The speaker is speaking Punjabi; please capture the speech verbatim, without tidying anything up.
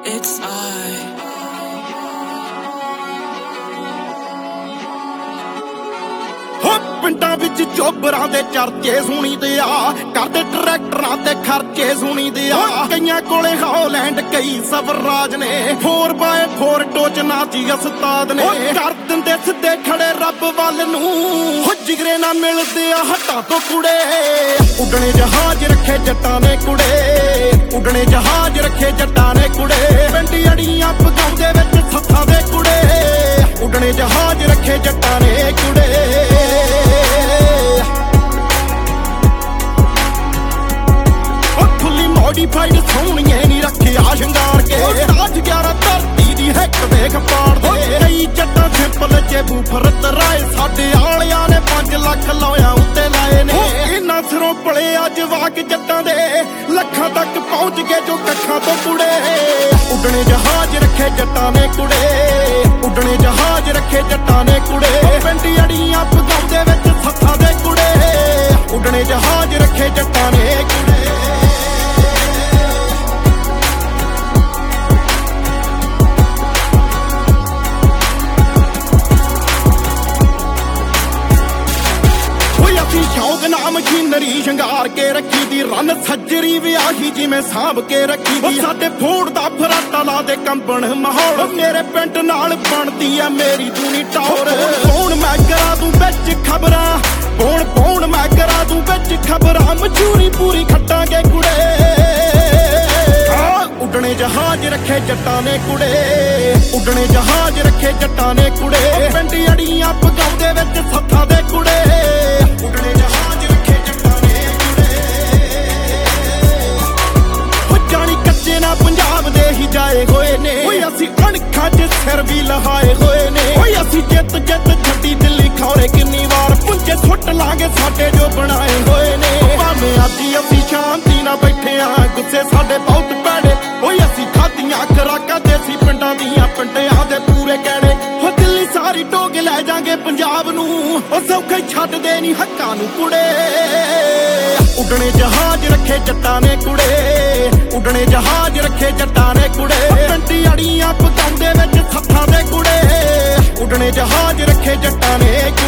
It's I. ਹੋ ਪਿੰਡਾਂ ਵਿੱਚ ਚੋਬਰਾਂ ਦੇ ਚਰਚੇ ਸੁਣੀਦੇ ਆ, ਕਰਦੇ ਟਰੈਕਟਰਾਂ ਤੇ ਖਰਚੇ ਸੁਣੀਦੇ ਆ। ਕਈਆਂ ਕੋਲੇ ਹੌਲੈਂਡ ਕਈ ਸਵਰਾਜ ਨੇ, ਫੋਰ ਬਾਏ ਫੋਰ ਟੋਚ ਨਾਚੀ ਉਸਤਾਦ ਨੇ। ਕਰ ਦਿੰਦੇ ਸਿੱਧੇ ਖੜੇ ਰੱਬ ਵੱਲ ਨੂੰ, ਹੋ ਜਿਗਰੇ ਨਾ ਮਿਲਦੇ ਆ ਹੱਟਾਂ ਤੋਂ ਕੁੜੇ। ਉੱਡਣੇ ਜਹਾਜ਼ ਰੱਖੇ ਜੱਟਾਂ ਨੇ ਕੁੜੇ, ਉੱਡਣੇ ਜਹਾਜ਼ ਰੱਖੇ ਜੱਟਾਂ ਨੇ ਕੁੜੇ। ਪਿੰਡੀ ਅੜੀਆਂ ਪਗਾਉਂਦੇ ਵਿੱਚ ਸੱਥਾਂ ਦੇ ਕੁੜੇ, ਉੱਡਣੇ ਜਹਾਜ਼ ਰੱਖੇ ਜੱਟਾਂ ਨੇ ਕੁੜੇ। ਮੋਡੀਫਾਈਡ ਸੋਹਣੀਏ ਨੀ ਰੱਖਿਆ ਸ਼ਿੰਗਾਰ ਕੇ, ਤਾਜ ਗਿਆਰਾਂ ਧਰਤੀ ਦੀ ਹਿੱਕ ਵੇਖ ਪਾੜਦੇ। ਕਈ ਜੱਟਾਂ ਸਿੰਪਲ ਜੇ ਬੂਫਰ ਤਰਾਏ, ਸਾਡੇ ਆਲਿਆਂ ਨੇ ਪੰਜ ਲੱਖ ਲੋਇਆ ਉੱਤੇ ਲਾਏ ਨੇ। ਇਹਨਾਂ ਸਿਰੋਂ ਪਲੇ ਆ ਜਵਾਕ ਜੱਟਾਂ ਦੇ, ਲੱਖਾਂ ਤੱਕ ਪਹੁੰਚ ਗਏ ਜੋ ਕੱਖਾਂ ਤੋਂ ਕੁੜੇ। ਉੱਡਣੇ ਜਹਾਜ਼ ਰੱਖੇ ਜੱਟਾਂ ਨੇ ਕੁੜੇ, ਉੱਡਣੇ ਜਹਾਜ਼ ਰੱਖੇ ਜੱਟਾਂ ਨੇ ਕੁੜੇ। ਪਿੰਡੀ ਅੜੀਆਂ ਪਗਾਉਂਦੇ ਵਿੱਚ ਸੱਥਾਂ ਦੇ ਕੁੜੇ, ਉੱਡਣੇ ਜਹਾਜ਼ ਰੱਖੇ ਜੱਟਾਂ ਨੇ ਕੁੜੇ। ਸ਼ੌਕ ਨਾ ਮਸ਼ੀਨਰੀ ਸ਼ਿੰਗਾਰ ਕੇ ਰੱਖੀ ਦੀ, ਰਨ ਸੱਜਰੀ ਵਿਆਹੀ ਜਿਵੇਂ ਸਾਂਭ ਕੇ ਰੱਖੀ ਦੀ। ਸਾਡੇ ਫੋੜ ਦਾ ਫਰਾਟਾ ਲਾ ਦੇ ਕੰਬਣ ਮਾਹੌਲ, ਮੇਰੇ ਪਿੰਡ ਨਾਲ ਬਣਦੀ ਆ ਮੇਰੀ ਦੂਣੀ ਟੌਰ। ਕੌਣ ਮੈਂ ਕਰਾ ਦੂੰ ਵਿੱਚ ਖਬਰਾਂ, ਕੌਣ ਕੌਣ ਮੈਂ ਕਰਾ ਦੂੰ ਵਿੱਚ ਖਬਰਾਂ। ਮਜੂਰੀ ਪੂਰੀ ਖੱਟਾਂਗੇ ਕੁੜੇ, ਉੱਡਣੇ ਜਹਾਜ਼ ਰੱਖੇ ਜੱਟਾਂ ਨੇ ਕੁੜੇ, ਉੱਡਣੇ ਜਹਾਜ਼ ਰੱਖੇ ਜੱਟਾਂ ਨੇ ਕੁੜੇ। ਪਿੰਡ ਅੜੀਆਂ ਪਗਾਉਂਦੇ ਵਿੱਚ ਸੱਥਾਂ ਦੇ ਕੁੜੇ, ਉੱਡਣੇ ਜਹਾਜ਼ ਰੱਖੇ ਜੱਟਾਂ ਨੇ ਕੁੜੇ। ਹੋ ਜਾਣੀ ਕੱਚੇ ਨਾ ਪੰਜਾਬ ਦੇ ਹੀ ਜਾਏ ਹੋਏ ਨੇ, ਓਏ ਅਸੀਂ ਅਣਖਾਂ 'ਚ ਸਿਰ ਵੀ ਲਹਾਏ ਹੋਏ ਨੇ। ਓਏ ਅਸੀਂ ਜਿੱਤ ਜਿੱਤ ਛੱਡੀ ਦਿੱਲੀ ਖੌਰੇ ਕਿੰਨੀ ਵਾਰ, ਪੁੰਜੇ ਸੁੱਟ ਲਾਂਗੇ ਸਾਡੇ ਜੋ ਬਣਾਏ ਹੋਏ ਨੇ। ਭਾਵੇਂ ਅੱਜ ਅਸੀਂ ਸ਼ਾਂਤੀ ਨਾਲ ਬੈਠੇ ਆ, ਗੁੱਸੇ ਸਾਡੇ ਬਹੁਤ ਭੈੜੇ। ਓਏ ਅਸੀਂ ਖਾਧੀਆਂ ਖੁਰਾਕਾਂ ਦੇਸੀ ਪਿੰਡਾਂ ਦੀਆਂ, ਪਿੰਡਿਆਂ ਦੇ ਪੂਰੇ ਕਹਿਣੇ। ਹੋ ਦਿੱਲੀ ਸਾਰੀ ਢੋਗ ਲੈ ਜਾਾਂਗੇ ਪੰਜਾਬ ਨੂੰ, ਉਹ ਸੌਖੇ ਛੱਡਦੇ ਨੀ ਹੱਕਾਂ ਨੂੰ ਕੁੜੇ। ਉੱਡਣੇ ਜਹਾਜ਼ ਰੱਖੇ ਜੱਟਾਂ ਨੇ ਕੁੜੇ, ਉੱਡਣੇ ਜਹਾਜ਼ ਰੱਖੇ ਜੱਟਾਂ ਨੇ ਕੁੜੇ। ਪਿੰਡੀ ਅੜੀਆਂ ਪਗਾਉਂਦੇ ਵਿੱਚ ਸੱਥਾਂ ਦੇ ਕੁੜੇ, ਉੱਡਣੇ ਜਹਾਜ਼ ਰੱਖੇ ਜੱਟਾਂ ਨੇ।